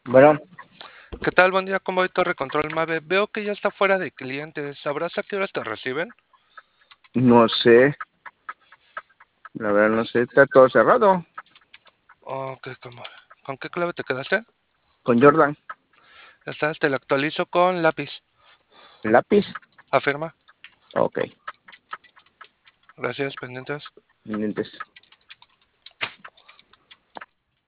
Bueno, ¿Qué tal? Buen día, ¿cómo voy Torre Control Mave? Veo que ya está fuera de clientes. ¿Sabrás a qué horas te reciben? no sé, la verdad no sé, está todo cerrado Ok, ¿con qué clave te quedaste? con Jordan. Te lo actualizo con lápiz. Lápiz, Afirma. ok, Gracias, pendientes. pendientes.